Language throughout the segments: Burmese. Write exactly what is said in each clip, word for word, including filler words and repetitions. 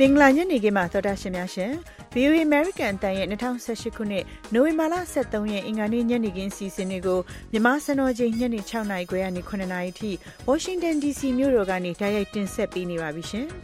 င်္ဂလာညနေခင်းမှာသောတာရှင်များရှင် ဗွီအိုအေ American အတန်ရဲ့၂၀၁၈ခုနှစ်နိုဝင်ဘာလ၁၃ရက်အင်္ဂါနေ့ညနေခင်းအစီအစဉ်တွေကိုမြန်မာစံတော်ချိန်ညနေ၆နာရီခွဲကနေ၇နာရီထိ Washington ဒီ စီ မြို့တော်ကနေတိုက်ရိုက်တင်ဆက်ပေးနေပါပြီရှင်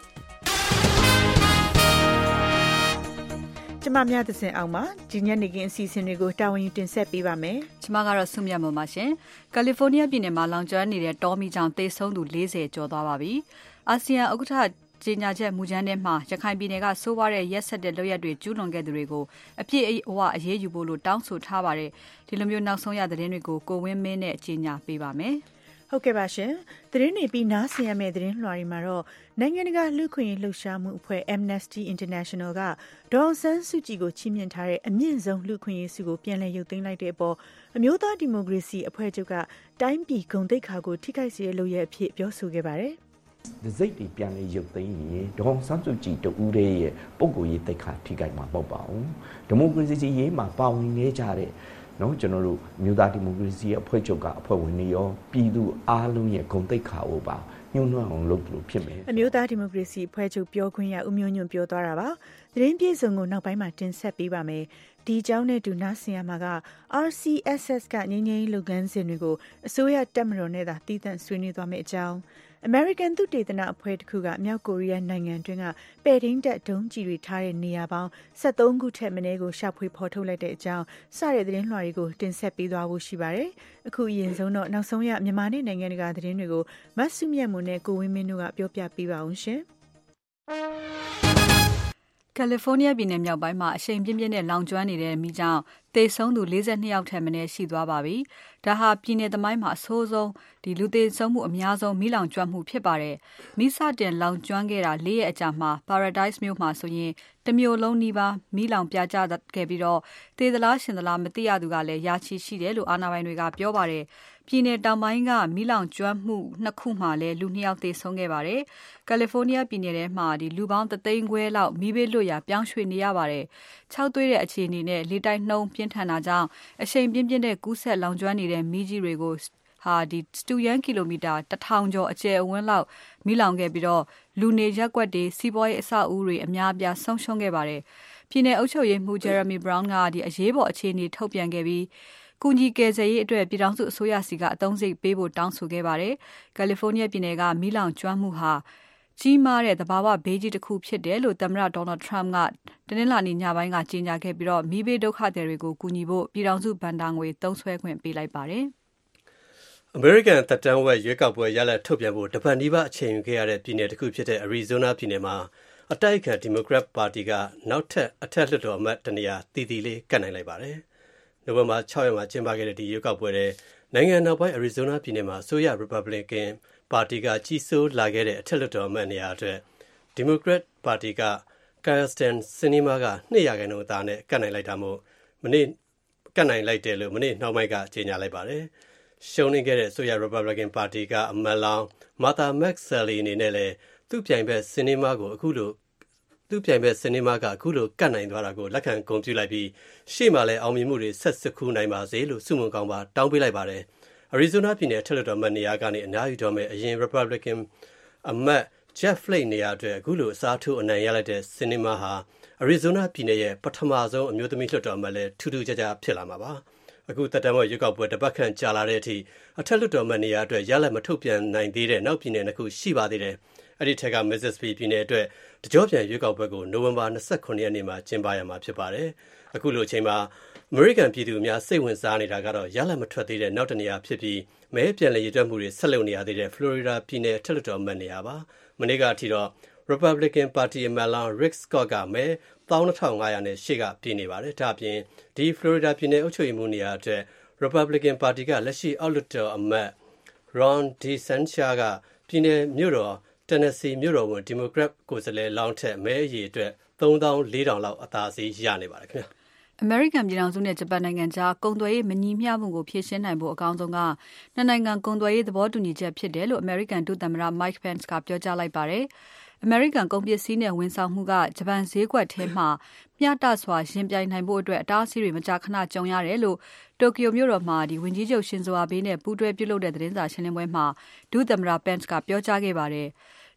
ကျမများသစဉ်အောင်မှာဒီညနေခင်းအစီအစဉ်တွေကိုတာဝန်ယူတင်ဆက်ပေးပါမယ်ကျမကတော့ဆုမြတ်မွန်ပါရှင်ကယ်လီဖိုးနီးယားပြည်နယ်မှာလောင်ကျွမ်းနေတဲ့တောမီကြောင့်သေဆုံးသူ၄၀ကျော်သွားပါပြီအာဆီယံဥက္ကဋ္ဌကြေညာချက်မူကြမ်းထဲမှာရခိုင်ပြည်နယ်ကဆိုးဝါးတဲ့ရက်စက်တဲ့လုပ်ရက်တွေကျူးလွန်ခဲ့သူတွေကိုအပြည့်အဝအရေးယူဖို့လို့တောင်းဆိုထားပါတယ်ဒီလိုမျိုးနောက်ဆုံးရသတင်းတွေကိုကိုဝင်းမင်းနဲ့ကြေညာပေးပါမယ်ဟုတ်ကဲ့ပါရှင်သတင်းတွေပြီးနားဆင်ရမယ့်သတင်းလွှာတွေမှာတော့နိုင်ငံတကာလူ့ခွင့်ရေးလှုပ်ရှားမှုအဖွဲ့ Amnesty International ကဒေါ်အောင်ဆန်းစုကြည်ကိုချီးမြှင့်ထားတဲ့အမြင့်ဆုံးလူ့ခွင့်ရေးဆုကိုပြန်လည်ရုပ်သိမ်းလိုက်တဲ့အပေါ်အမျိုးသားဒီမိုကရေစီအဖွဲ့ချုပ်ကတိုင်းပြည်ဂုဏ်သိက္ခာကိုထိခိုက်စေတဲ့လုပ်ရပ်အဖြစ်ပြောဆိုခဲ့ပါတယ်ဒီစိတ်တွေပြန်လေရုပ်သိမ်းရင်ဒေါ်ဆန်းစုကြည်တူဦးရဲ့ပုံကိုယ်ရေးတိတ်ခါထိခိုက်မှာပေါ့ပါအောင်ဒီမိုကရေစီရေးမှာပါဝင်နေကြတဲ့နော်ကျွန်တော်တို့မြို့သားဒီမိုကရေစီအဖွဲ့ချုပ်ကအဖွဲ့ဝင်တွေရောပြည်သူအားလုံးရဲ့ဂုဏ်သိက္ခာကိုပါညှို့နှွမ်းအောင်လုပ်လို့ဖြစ်မယ်အမျိုးသားဒီမိုကရေစီအဖွဲ့ချုပ်ပြောခွင့်ရဦးမျိုးညွန့်ပြောသွားတာပါသတင်းပြေဆုံးကိုနောက်ပိုင်းမှာတင်ဆက်ပေးပါမယ်ဒီအကြောင်းနဲ့တူနားဆင်ရမှာက R C S S ကငြိမ်းချမ်းရေးလုပ်ငန်းစဉ်တွေကိုအစိုးရတပ်မတော်နဲ့သာတည်တံ့ဆွေးနွေးသွားမယ့်အကြောင်းAmerican သုတေသနအဖွဲ့တစ်ခုကမြောက်ကိုရီးယားနိုင်ငံတွင်းကပဲ့ထိန်းတပ်ဒုံးကျည်တွေထားတဲ့နေရာပေါင်း၁၃ခုထက်မနည်းကိုရှာဖွေဖော်ထုတ်လိုက်တဲ့အကြောင်းစတဲ့သတင်းလွှာတွေကိုတင်ဆက်ပေးသွားဖို့ရှိပါတယ်။အခုအရင်ဆုံးတော့နောက်ဆုံးရမြန်မာနဲ့နိုင်ငံတကာသတင်းတွေကိုမတ်စုမြတ်မွန်နဲ့ကိုဝင်းမင်းတို့ကပြောပြပေးပါအောင်ရှင်။ကယ်လီဖိုးနီးယားပြည်နယ်မြောက်ပိုင်းမှာအရှိန်ပြင်းပြင်းနဲ့လောင်ကျွမ်းနေတဲ့မီးကြောင့်သေဆုံးသူ၄၂ယောက်ထက်မနည်းရှိသွားပါပြီ။ဒါဟာပြည်နယ်သမိုင်းမှာအဆိုးဆုံးဒီလူသေဆုံးမှုအများဆုံးမီးလောင်ကျွမ်းမှုဖြစ်ပါတယ်။မီးစတင်လောင်ကျွမ်းခဲ့တာ၄ရက်အကြာမှာ Paradise မြို့မှာဆိုရင်တမြို့လုံးနီးပါးမီးလောင်ပြာကျခဲ့ပြီးတော့သေသလားရှင်သလားမသိရသူကလည်းရာချီရှိတယ်လို့အာဏာပိုင်တွေကပြောပါတယ်။ပြည်နယ်တောင်ပိုင်းကမီးလောင်ကျွမ်းမှုနှစ်ခုမှလည်းလူနှစ်ယောက်သေဆုံးခဲ့ပါတယ်။ကယ်လီဖိုးနီးယားပြည်နယ်ထဲမှာဒီလူပေါင်းတသိန်းခွဲလောက်မီးဘေးလွတ်ရာပြောင်းရွှေ့နေရပါတယ်။ခြောက်သွေးတဲ့အခြေအနေနဲ့လေတိုက်နှုန်းပြင်းထန်တာကြောင့်အရှိန်ပြင်းပြင်းတဲ့ကူးဆက်လောင်ကျွမ်းနေတဲ့မီးကြီးတွေကိုဟာဒီစတူယန်ကီလိုမီတာတစ်ထောင်ကျော်အကျယ်အဝန်းလောက်မီးလောင်ခဲ့ပြီးတော့လူနေရပ်ကွက်တွေစီးပွားရေးအဆောက်အဦတွေအများအပြားဆုံးရှုံးခဲ့ပါတယ်။ပြည်내အုပ်ချုပ်ရေးမှူး Jeremy Brown ကဒီအရေးပေါ်အခြေအနေထုတ်ပြန်ခဲ့ပြီးကူညီကယ်ဆယ်ရေးအတွက်ပြည်ထောင်စုအစိုးရစီကအသုံးစိတ်ပေးဖို့တောင်းဆိုခဲ့ပါတယ်။ကယ်လီဖိုးနီးယားပြည်နယ်ကမီးလောင်ကျွမ်းမှုဟာကြီးမားတဲ့သဘာဝဘေးကြီးတစ်ခုဖြစ်တယ်လို့သမ္မတ Donald Trump ကတနင်္လာနေ့ညပိုင်းကကြေညာခဲ့ပြီးတော့မီးဘေးဒုက္ခသည်တွေကိုကူညီဖို့ပြည်ထောင်စုဘဏ္ဍာငွေသုံးစွဲခွင့်ပေးလိုက်ပါတယ်။ American သက်တမ်းဝက်ရွေးကောက်ပွဲရလဒ်ထုတ်ပြန်ဖို့တပတ်နီးပါးအချိန်ယူခဲ့ရတဲ့ပြည်နယ်တစ်ခုဖြစ်တဲ့ Arizona ပြည်နယ်မှာအတိုက်အခံ Democrat ပါတီကနောက်ထပ်အထက်လွှတ်တော်အမတ်တနေရာတည်တည်လေးကတ်နိုင်လိုက်ပါတယ်။နိုဝင်ဘာ၆ရက်မှာကျင်းပခဲ့တဲ့ဒီရွေးကောက်ပွဲထဲနိုင်ငံနောက်ပိုင်း Arizona ပြည်နယ်မှာအစိုးရ Republican ပါတီကကြီးစိုးလာခဲ့တဲ့အထက်လွှတ်တော်အမတ်နေရာအတွက် Democrat ပါတီက Kyrsten Sinema က၂ရာခိုင်နှုန်းအသာနဲ့ကတ်နိုင်လိုက်တာမို့မနေ့ကတ်နိုင်လိုက်တယ်လို့မနေ့နှောင်းပိုင်းကကြေညာလိုက်ပါတယ်။ရှုံးနိမ့်ခဲ့တဲ့အစိုးရ Republican ပါတီကအမတ်လောင်း Martha McSally အနေနဲ့လည်းသူ့ပြိုင်ဘက် Sinema ကိုအခုလိုသူ့ပြိုင်ဘက် Sinema ကအခုလိုကတ်နိုင်သွားတာကိုလက်ခံဂုဏ်ပြုလိုက်ပြီးရှေ့မှာလည်းအောင်မြင်မှုတွေဆက်စကူးနိုင်ပါစေလို့ဆုမွန်ကောင်းပါတောင်းပေးလိုက်ပါတယ်။ Arizona ပြည်နယ်ထက်လွှတ်တော်အမတ်နေရာကနေအများယူတော်မဲ့အရင် Republican အမတ် Jeff Flake နေရာအတွက်အခုလိုအစားထိုးအနိုင်ရလိုက်တဲ့ Sinema ဟာ Arizona ပြည်နယ်ရဲ့ပထမဆုံးအမျိုးသမီးလွှတ်တော်အမတ်လည်းထူးထူးခြားခြားဖြစ်လာမှာပါ။အခုသက်တမ်းဝက်ရွေးကောက်ပွဲတစ်ပတ်ခန့်ကြာလာတဲ့အထိအထက်လွှတ်တော်အမတ်နေရာအတွက်ရလဒ်မထုတ်ပြန်နိုင်သေးတဲ့နောက်ပြည်နယ်နှစ်ခုရှိပါသေးတယ်။အဲ့ဒီထက်က Mississippi ပြည်နယ်အတွက်တကြောပြန်ရွေးကောက်ပွဲကိုနိုဝင်ဘာ၂၇ရက်နေ့မှာကျင်းပရမှာဖြစ်ပါတယ်။အခုလိုအချိန်မှာအမေရိကန်ပြည်သူအများစိတ်ဝင်စားနေတာကတော့ရလဒ်မထွက်သေးတဲ့နောက်တစ်နေရာဖြစ်ပြီးမဲပြန်လည်ရည်တွက်မှုတွေဆက်လုပ်နေရသေးတဲ့ Florida ပြည်နယ်ထက်လွှတ်တော်အမတ်နေရာပါ။မနေ့ကအထိတော့ Republican ပါတီအမတ်လောင်း Rick Scott ကမဲ၁၂၅၀၀နဲ့ရှေ့ကပြေးနေပါတယ်။ဒါ့အပြင်ဒီ Florida ပြည်နယ်အုပ်ချုပ်ရေးမှူးနေရာအတွက် Republican ပါတီကလက်ရှိအောက်လွှတ်တော်အမတ် Ron DeSantis ကပြည်နယ်မြို့တော် Tennessee မြို့တော်ဝန် Democrat ကိုယ်စားလှယ်လောင်းထက်မဲအရေအတွက်သုံးသောင်းလေးထောင်လောက်အသာစီးရနေပါတယ်ခင်ဗျာ။ American ပြည်ထောင်စုနဲ့ဂျပန်နိုင်ငံကြားကုန်သွယ်ရေးမညီမျှမှုကိုဖြေရှင်းနိုင်ဖို့အကောင်းဆုံးကနှစ်နိုင်ငံကုန်သွယ်ရေးသဘောတူညီချက်ဖြစ်တယ်လို့ American ဒုသမ္မတ Mike Pence ကပြောကြားလိုက်ပါတယ်။ American ကုန်ပစ္စည်းနဲ့ဝန်ဆောင်မှုကဂျပန်ဈေးကွက်ထဲမှာမျှတစွာယှဉ်ပြိုင်နိုင်ဖို့အတွက်အတားအဆီးတွေမကြာခဏကြုံရတယ်လို့တိုကျိုမြို့တော်မှာဒီဝန်ကြီးချုပ်ရှင်ဇိုအာဘေးနဲ့ပူးတွဲပြုလုပ်တဲ့သတင်းစာရှင်းလင်းပွဲမှာဒုသမ္မတ Pence ကပြောကြားခဲ့ပါတယ်။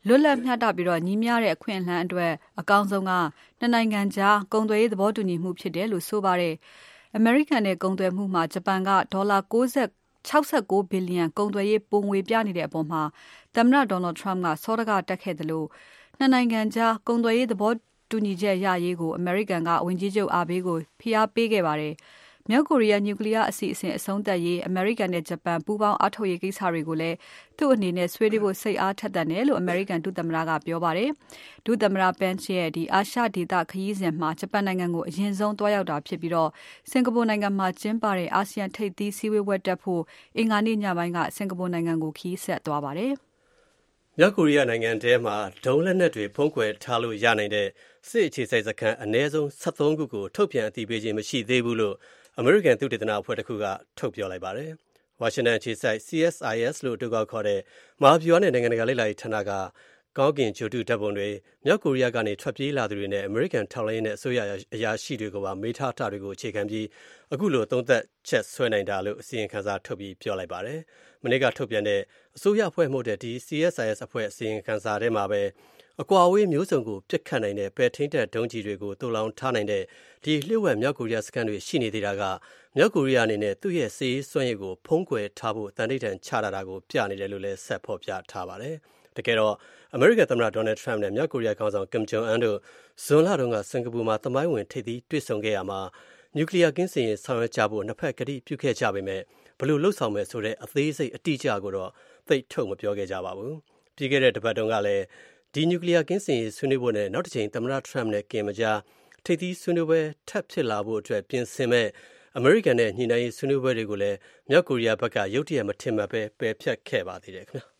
လွတ်လပ်မျှတပြီးတော့ညီမျှတဲ့အခွင့်အလမ်းအတွက်အကောင်းဆုံးကနှစ်နိုင်ငံကြားကုန်သွယ်ရေးသဘောတူညီမှုဖြစ်တယ်လို့ဆိုပါတယ်။ အမေရိကန်နဲ့ကုန်သွယ်မှုမှာဂျပန်ကဒေါ်လာ၆၉ဘီလီယံကုန်သွယ်ရေးပုံငွေပြနေတဲ့အပေါ်မှာသမ္မတ Donald Trump ကစောဒကတက်ခဲ့တယ်လို့နှစ်နိုင်ငံကြားကုန်သွယ်ရေးသဘောတူညီချက်ရရေးကိုအမေရိကန်ကဝန်ကြီးချုပ်အာဘေးကိုဖိအားပေးခဲ့ပါတယ်။မြောက်ကိုရီးယားနျူကလ িয়ার အစီအစဉ်အဆုံးသတ်ရေးအမေရိကန်နဲ့ဂျပန်ပူးပေါင်းအားထုတ်ရေးကိစ္စတွေကိုလည်းသူ့အနေနဲ့ဆွေးနွေးဖို့စိတ်အားထက်သန်တယ်လို့အမေရိကန်ဒုသမ္မတကပြောပါတယ်။ဒုသမ္မတ Pence ရဲ့ဒီအာရှဒေသခရီးစဉ်မှာဂျပန်နိုင်ငံကိုအရင်ဆုံးတွားရောက်တာဖြစ်ပြီးတော့စင်ကာပူနိုင်ငံမှာကျင်းပတဲ့အာဆီယံထိပ်သီးစည်းဝေးပွဲတက်ဖို့အင်္ဂါနေ့ညပိုင်းကစင်ကာပူနိုင်ငံကိုခရီးဆက်သွားပါတယ်။မြောက်ကိုရီးယားနိုင်ငံထဲမှာဒုံးလက်နက်တွေဖုံးကွယ်ထားလို့ရနိုင်တဲ့စစ်အခြေစိုက်စခန်းအနည်းဆုံး၁၃ခုကိုထုတ်ပြန်အသိပေးခြင်းမရှိသေးဘူးလို့အမေရိကန်သုတေသနအဖွဲ့တစ်ခုကထုတ်ပြောလိုက်ပါတယ်။ဝါရှင်တန်အခြေစိုက် C S I S လို့တူကောက်ခေါ်တဲ့မဟာဗျူဟာနဲ့နိုင်ငံတကာလေ့လာရေးဌာနကကောင်းကင်ဂျိုတုဓာတ်ပုံတွေမြောက်ကိုရီးယားကနေထွက်ပြေးလာသူတွေနဲ့အမေရိကန်ထောက်လှမ်းရေးနဲ့အစိုးရအရာရှိတွေကိုပါမေးထားတာတွေကိုအခြေခံပြီးအခုလိုသုံးသက်ချက်ဆွဲနိုင်တာလို့အစီရင်ခံစာထုတ်ပြီးပြောလိုက်ပါတယ်။မနေ့ကထုတ်ပြန်တဲ့အစိုးရအဖွဲ့မှုတဲ့ဒီ C S I S အဖွဲ့အစီရင်ခံစာထဲမှာပဲအကွာအဝေးမျိုးစုံကိုပြစ်ခတ်နိုင်တဲ့ပဲထိန်းတဲ့ဒုံးကြီးတွေကိုတူလောင်ထားနိုင်တဲ့ဒီလျှို့ဝှက်မြောက်ကိုရီးယားစကန်တွေရှိနေသေးတာကမြောက်ကိုရီးယားအနေနဲ့သူ့ရဲ့စီးစွမ်းရည်ကိုဖုံးကွယ်ထားဖို့တန်ဋိဌာန်ချတာတာကိုပြနေတယ်လို့လည်းဆက်ဖော်ပြထားပါတယ်။တကယ်တော့အမေရိကန်သမ္မတ Donald Trump နဲ့မြောက်ကိုရီးယားခေါင်းဆောင် Kim Jong Un တို့ဇွန်လတုန်းကစင်ကာပူမှာသမိုင်းဝင်ထိပ်သီးတွေ့ဆုံခဲ့ရမှာနျူကလ িয়ার ကင်းစင်ရေးဆောင်ရွက်ကြဖို့နှစ်ဖက်ကတိပြုခဲ့ကြပေမဲ့ဘလို့လှုပ်ဆောင်မယ်ဆိုတဲ့အသေးစိတ်အတိအကျကိုတော့သိထုတ်မပြောခဲ့ကြပါဘူး။ပြီးခဲ့တဲ့တပတ်တုန်းကလည်းဒီနျူကလ িয়ার ကင်းစင်ရေးဆွေးနွေးဖို့နဲ့နောက်တစ်ချိန်သမ္မတ Trump နဲ့ Kim ကြားထိပ်သီးဆွေးနွေးပွဲထပ်ဖြစ်လာဖို့အတွက်ပြင်ဆင်မဲ့အမေရိကန်နဲ့ညှိနှိုင်းရေးဆွေးနွေးပွဲတွေကိုလည်းမြောက်ကိုရီးယားဘက်ကရုတ်တရက်မထင်မှတ်ပဲပယ်ဖျက်ခဲ့ပါသေးတယ်ခင်ဗျာ။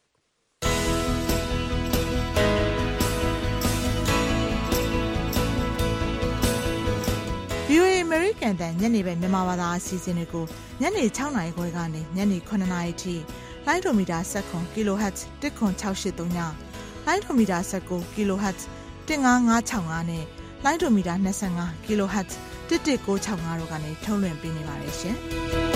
ဗွီအိုအေ American တန်ညနေပဲမြန်မာဘာသာအစီအစဉ်တွေကိုညနေ၆နာရီခွဲကနေညနေ၇နာရီထိလိုင်းဒိုမီတာ၁၇ kHz ၁ခွန်၆၈၃ညလိုင်းဒိုမီတာ၁၉ kHz ၁၅၅၆၅နဲ့လိုင်းဒိုမီတာ၂၅ kHz ၁၁၉၆၅တို့ကနေထုတ်လွှင့်ပေးနေပါတယ်ရှင်။